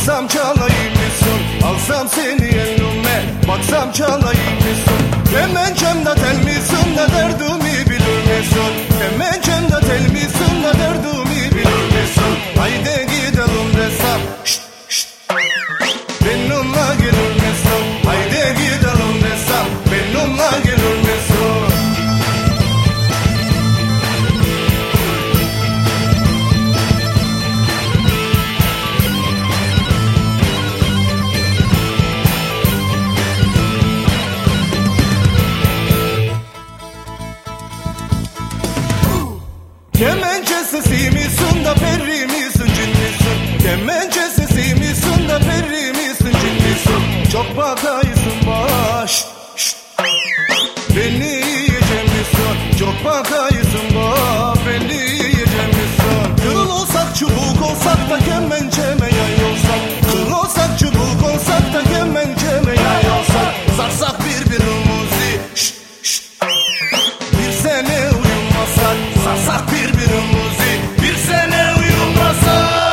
Baksam çalayım mısın, alsam seni elime. Baksam çalayım mısın, kemençemde tel misin de derdimi bilir misin? Kemençemde tel misin de derdimi bilir misin? Haydi gidelim desem, şşt şşt, benimle gelir misin? Haydi gidelim desem, benimle gelir misin? Kemençe sesi misin da peri misin, cin misin? Kemençe sesi misin da peri misin, cin misin? Çok bakaysın baş, beni yiyecek misin? Çok bakaysın baş, beni yiyecek misin? Kıl olsak çubuk olsak da kemençeme yay olsak. Kıl olsak çubuk olsak da kemençeme yay olsak. Sarsak birbirimizi, bir sene uyumazsak. Sarsak birbirimizi, bir sene uyumazsak.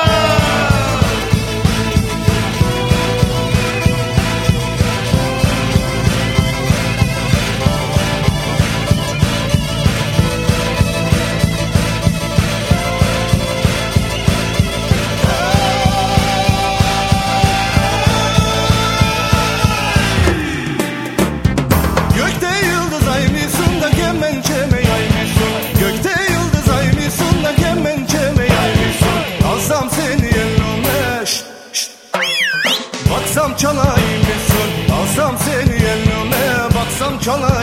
Gökte yıldız ay mısın da kemençeme yay mısın? Gökte yıldız ay mısın da kemençeme yay mısın? Alsam seni elime, şşt şşt, baksam çalayım mısın? Alsam seni elime, baksam çalayım.